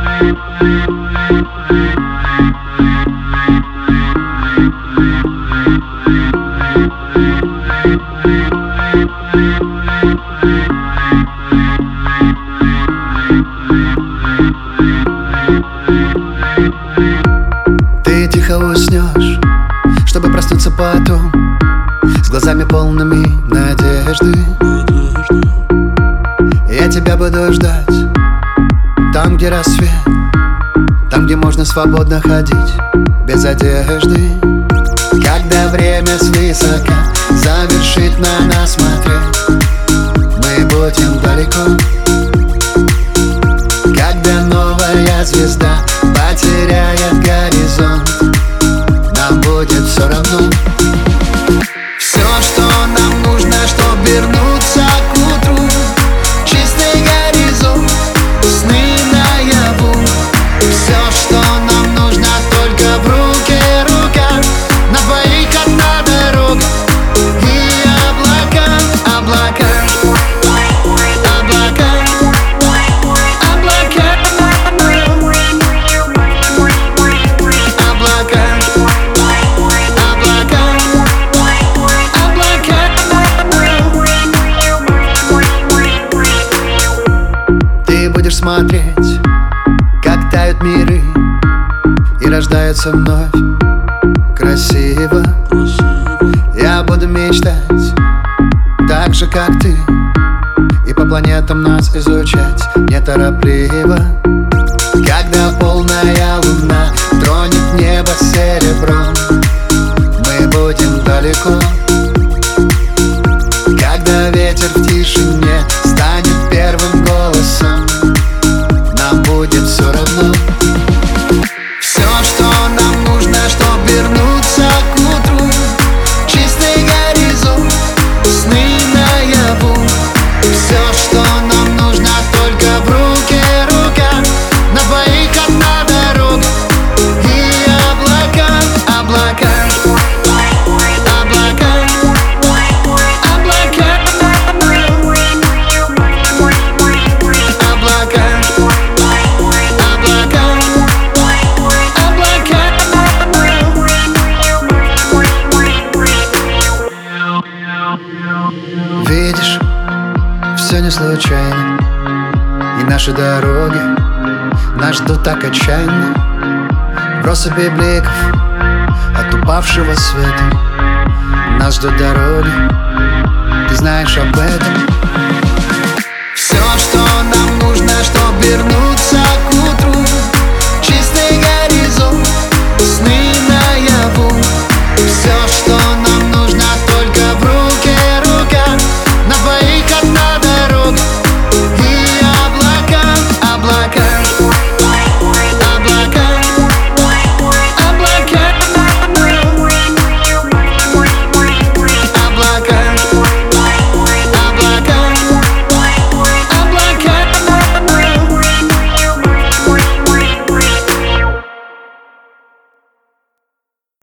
Ты тихо уснешь, чтобы проснуться потом с глазами полными надежды. Я тебя буду ждать там, где рассвет, там, где можно свободно ходить без одежды. Когда время свысока завершит на нас смотреть, мы будем далеко. Когда новая звезда потеряет горизонт, нам будет все равно. Все, что нам нужно, чтоб вернуться к утру, чистый горизонт, сны наяву. Все, что нам нужно, только в руке рука, на двоих одна дорога и облака, облака, облака, облака, облака, облака. Ты будешь смотреть, как тают миры и рождаются вновь красиво. Я буду мечтать так же, как ты, и по планетам нас изучать неторопливо. Когда полная луна тронет небо серебром, мы будем далеко. Когда ветер в тишине станет первым голосом, нам будет все равно. Все, что нам нужно, чтоб вернуться к утру, чистый горизонт, сны наяву. Все, что нам нужно, только в руке рука, на двоих одна дорога и облака, облака, облака, облака, видишь, все не случайно, и наши дороги нас ждут так отчаянно. В россыпи бликов от упавшего света нас ждут дороги, ты знаешь об этом. Все, что нам нужно, чтоб вернуться